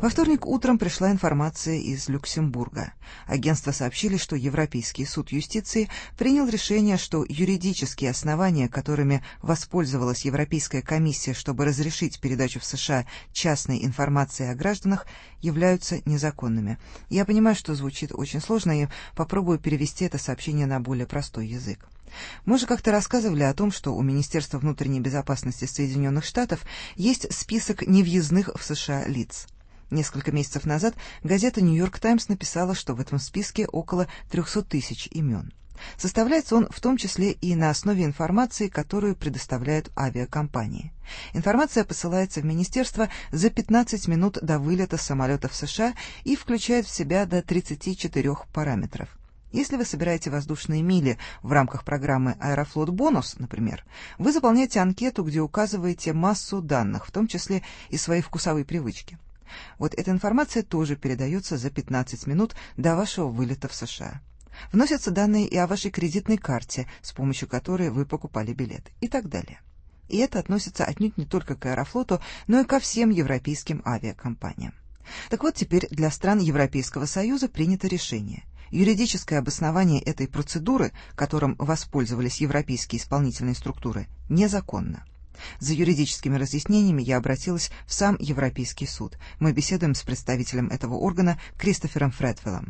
Во вторник утром пришла информация из Люксембурга. Агентства сообщили, что Европейский суд юстиции принял решение, что юридические основания, которыми воспользовалась Европейская комиссия, чтобы разрешить передачу в США частной информации о гражданах, являются незаконными. Я понимаю, что звучит очень сложно, и попробую перевести это сообщение на более простой язык. Мы же как-то рассказывали о том, что у Министерства внутренней безопасности Соединенных Штатов есть список невъездных в США лиц. Несколько месяцев назад газета «Нью-Йорк Таймс» написала, что в этом списке около 300 тысяч имен. Составляется он в том числе и на основе информации, которую предоставляют авиакомпании. Информация посылается в министерство за 15 минут до вылета самолета в США и включает в себя до 34 параметров. Если вы собираете воздушные мили в рамках программы «Аэрофлот Бонус», например, вы заполняете анкету, где указываете массу данных, в том числе и свои вкусовые привычки. Вот эта информация тоже передается за 15 минут до вашего вылета в США. Вносятся данные и о вашей кредитной карте, с помощью которой вы покупали билет, и так далее. И это относится отнюдь не только к Аэрофлоту, но и ко всем европейским авиакомпаниям. Так вот, теперь для стран Европейского Союза принято решение. Юридическое обоснование этой процедуры, которым воспользовались европейские исполнительные структуры, незаконно. За юридическими разъяснениями я обратилась в сам Европейский суд. Мы беседуем с представителем этого органа Кристофером Фредвиллом.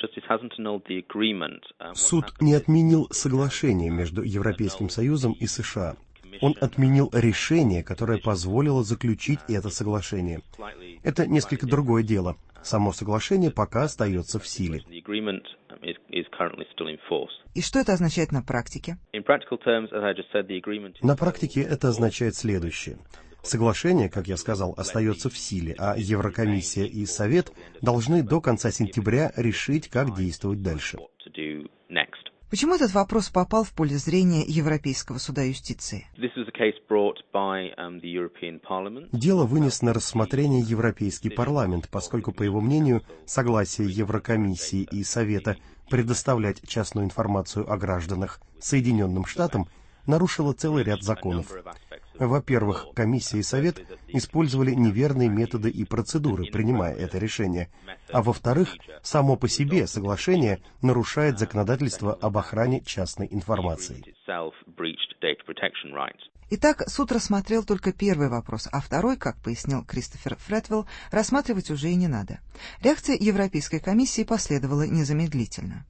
Суд не отменил соглашение между Европейским Союзом и США. Он отменил решение, которое позволило заключить это соглашение. Это несколько другое дело. Само соглашение пока остается в силе. И что это означает на практике? На практике это означает следующее. Соглашение, как я сказал, остается в силе, а Еврокомиссия и Совет должны до конца сентября решить, как действовать дальше. Почему этот вопрос попал в поле зрения Европейского суда юстиции? Дело вынес на рассмотрение Европейский парламент, поскольку, по его мнению, согласие Еврокомиссии и Совета предоставлять частную информацию о гражданах Соединенным Штатам нарушило целый ряд законов. Во-первых, Комиссия и Совет использовали неверные методы и процедуры, принимая это решение. А во-вторых, само по себе соглашение нарушает законодательство об охране частной информации. Итак, суд рассмотрел только первый вопрос, а второй, как пояснил Кристофер Фредвилл, рассматривать уже и не надо. Реакция Европейской комиссии последовала незамедлительно.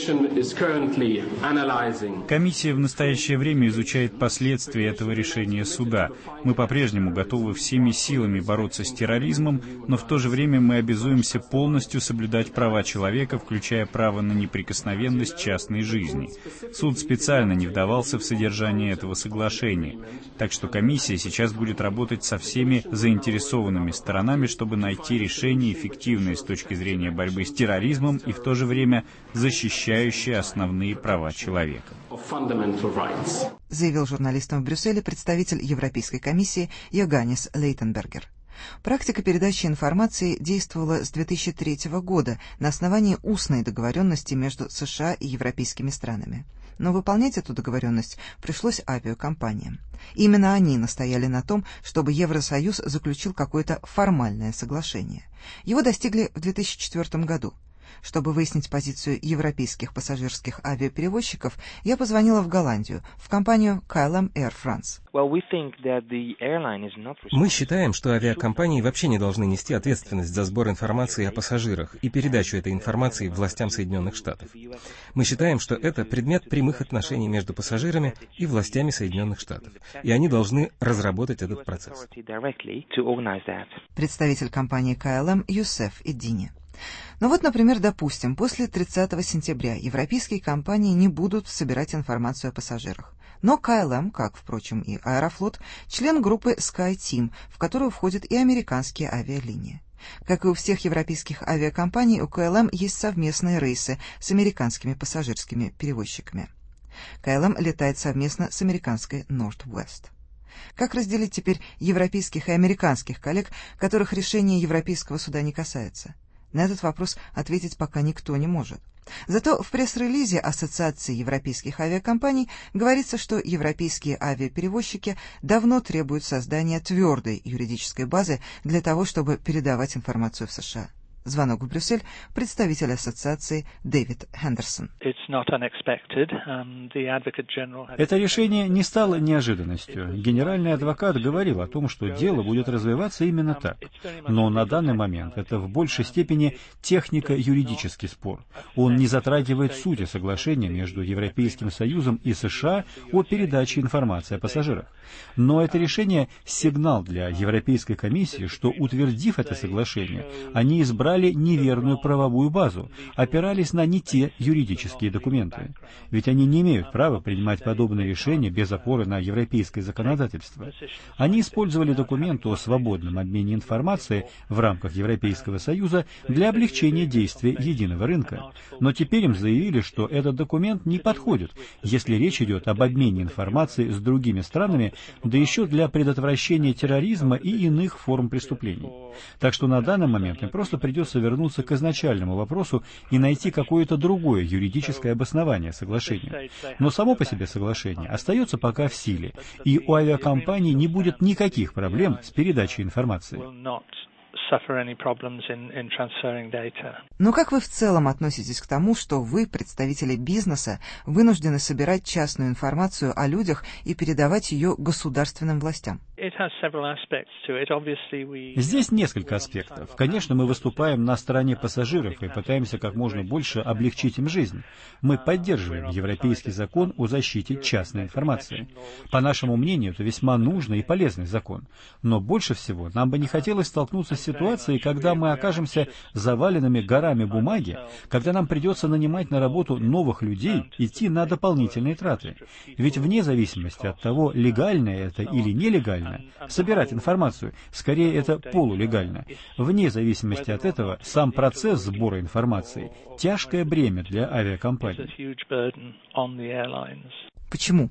Комиссия в настоящее время изучает последствия этого решения суда. Мы по-прежнему готовы всеми силами бороться с терроризмом, но в то же время мы обязуемся полностью соблюдать права человека, включая право на неприкосновенность частной жизни. Суд специально не вдавался в содержание этого соглашения. Так что комиссия сейчас будет работать со всеми заинтересованными сторонами, чтобы найти решение, эффективное с точки зрения борьбы с терроризмом и в то же время защищающее основные права человека. Заявил журналистам в Брюсселе представитель Европейской комиссии Йоганнес Лейтенбергер. Практика передачи информации действовала с 2003 года на основании устной договоренности между США и европейскими странами. Но выполнять эту договоренность пришлось авиакомпаниям. Именно они настояли на том, чтобы Евросоюз заключил какое-то формальное соглашение. Его достигли в 2004 году. Чтобы выяснить позицию европейских пассажирских авиаперевозчиков, я позвонила в Голландию, в компанию KLM Air France. Мы считаем, что авиакомпании вообще не должны нести ответственность за сбор информации о пассажирах и передачу этой информации властям Соединенных Штатов. Мы считаем, что это предмет прямых отношений между пассажирами и властями Соединенных Штатов, и они должны разработать этот процесс. Представитель компании KLM Юсеф Эддини. Ну вот, например, допустим, после 30 сентября европейские компании не будут собирать информацию о пассажирах. Но KLM, как, впрочем, и Аэрофлот, член группы SkyTeam, в которую входят и американские авиалинии. Как и у всех европейских авиакомпаний, у KLM есть совместные рейсы с американскими пассажирскими перевозчиками. KLM летает совместно с американской Northwest. Как разделить теперь европейских и американских коллег, которых решение Европейского суда не касается? На этот вопрос ответить пока никто не может. Зато в пресс-релизе Ассоциации европейских авиакомпаний говорится, что европейские авиаперевозчики давно требуют создания твердой юридической базы для того, чтобы передавать информацию в США. Звонок в Брюссель, представитель ассоциации Дэвид Хендерсон. Это решение не стало неожиданностью. Генеральный адвокат говорил о том, что дело будет развиваться именно так. Но на данный момент это в большей степени технико-юридический спор. Он не затрагивает сути соглашения между Европейским Союзом и США о передаче информации о пассажирах. Но это решение – сигнал для Европейской комиссии, что, утвердив это соглашение, они избрали неверную правовую базу, опирались на не те юридические документы. Ведь они не имеют права принимать подобные решения без опоры на европейское законодательство. Они использовали документ о свободном обмене информацией в рамках Европейского Союза для облегчения действия единого рынка. Но теперь им заявили, что этот документ не подходит, если речь идет об обмене информацией с другими странами, да еще для предотвращения терроризма и иных форм преступлений. Так что на данный момент им просто придется вернуться к изначальному вопросу и найти какое-то другое юридическое обоснование соглашения. Но само по себе соглашение остается пока в силе, и у авиакомпаний не будет никаких проблем с передачей информации. Но как вы в целом относитесь к тому, что вы, представители бизнеса, вынуждены собирать частную информацию о людях и передавать ее государственным властям? Здесь несколько аспектов. Конечно, мы выступаем на стороне пассажиров и пытаемся как можно больше облегчить им жизнь. Мы поддерживаем Европейский закон о защите частной информации. По нашему мнению, это весьма нужный и полезный закон. Но больше всего нам бы не хотелось столкнуться с ситуацией, когда мы окажемся заваленными горами бумаги, когда нам придется нанимать на работу новых людей, идти на дополнительные траты. Ведь вне зависимости от того, легально это или нелегально, собирать информацию, скорее это полулегально. Вне зависимости от этого, сам процесс сбора информации – тяжкое бремя для авиакомпаний. Почему?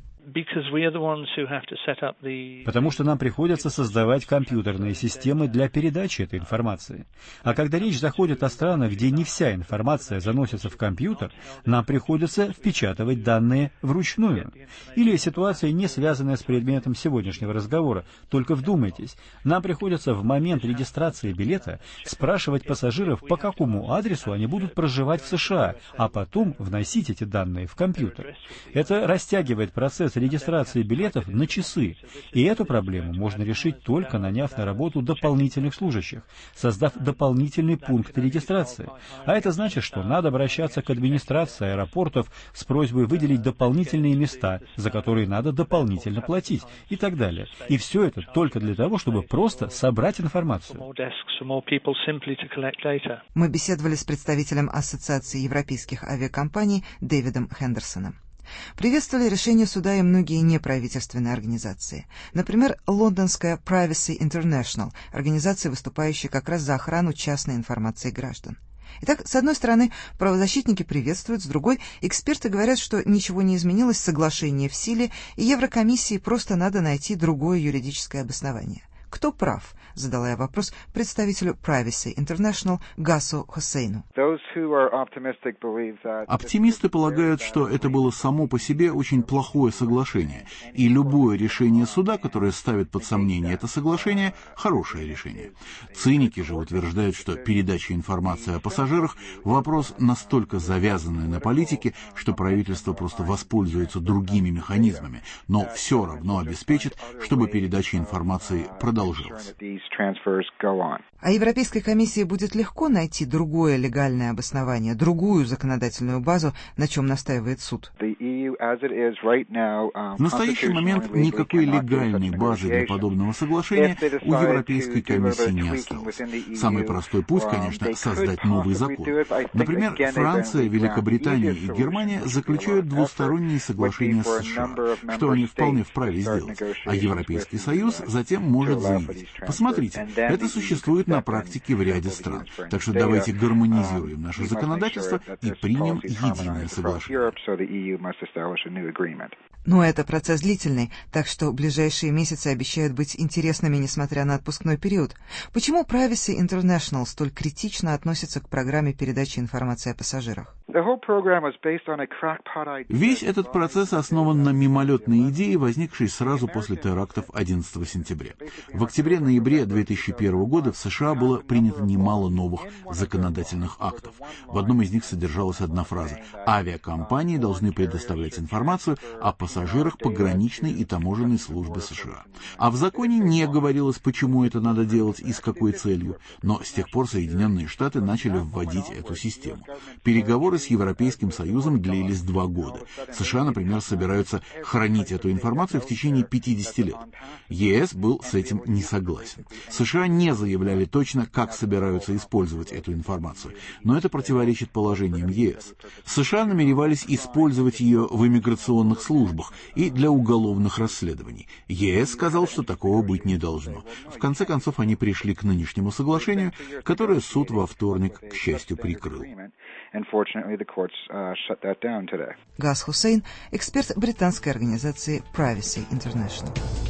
Потому что нам приходится создавать компьютерные системы для передачи этой информации. А когда речь заходит о странах, где не вся информация заносится в компьютер, нам приходится впечатывать данные вручную. Или ситуация, не связанная с предметом сегодняшнего разговора. Только вдумайтесь, нам приходится в момент регистрации билета спрашивать пассажиров, по какому адресу они будут проживать в США, а потом вносить эти данные в компьютер. Это растягивает процесс регистрации билетов на часы. И эту проблему можно решить, только наняв на работу дополнительных служащих, создав дополнительный пункт регистрации. А это значит, что надо обращаться к администрации аэропортов с просьбой выделить дополнительные места, за которые надо дополнительно платить, и так далее. И все это только для того, чтобы просто собрать информацию. Мы беседовали с представителем Ассоциации европейских авиакомпаний Дэвидом Хендерсоном. Приветствовали решение суда и многие неправительственные организации. Например, лондонская Privacy International, организация, выступающая как раз за охрану частной информации граждан. Итак, с одной стороны, правозащитники приветствуют, с другой, эксперты говорят, что ничего не изменилось, соглашение в силе, и Еврокомиссии просто надо найти другое юридическое обоснование. Кто прав? Задала я вопрос представителю Privacy International Гасу Хусейну. Оптимисты полагают, что это было само по себе очень плохое соглашение, и любое решение суда, которое ставит под сомнение это соглашение, хорошее решение. Циники же утверждают, что передача информации о пассажирах – вопрос настолько завязанный на политике, что правительство просто воспользуется другими механизмами, но все равно обеспечит, чтобы передача информации продолжалась. А Европейской комиссии будет легко найти другое легальное обоснование, другую законодательную базу, на чем настаивает суд? В настоящий момент никакой легальной базы для подобного соглашения у Европейской комиссии не осталось. Самый простой путь, конечно, создать новый закон. Например, Франция, Великобритания и Германия заключают двусторонние соглашения с США, что они вполне вправе сделать, а Европейский Союз затем может заявить: посмотрите, это существует на практике в ряде стран, так что давайте гармонизируем наше законодательство и примем единое соглашение. Но это процесс длительный, так что ближайшие месяцы обещают быть интересными, несмотря на отпускной период. Почему Privacy International столь критично относится к программе передачи информации о пассажирах? Весь этот процесс основан на мимолетной идее, возникшей сразу после терактов 11 сентября. В октябре-ноябре 2001 года в США было принято немало новых законодательных актов. В одном из них содержалась одна фраза: авиакомпании должны предоставлять информацию о пассажирах пограничной и таможенной службы США. А в законе не говорилось, почему это надо делать и с какой целью. Но с тех пор Соединенные Штаты начали вводить эту систему. Переговоры с Европейским Союзом длились 2 года. США, например, собираются хранить эту информацию в течение 50 лет. ЕС был с этим не согласен. США не заявляли точно, как собираются использовать эту информацию, но это противоречит положениям ЕС. США намеревались использовать ее в иммиграционных службах и для уголовных расследований. ЕС сказал, что такого быть не должно. В конце концов, они пришли к нынешнему соглашению, которое суд во вторник, к счастью, прикрыл. Газ Хусейн, эксперт британской организации Privacy International.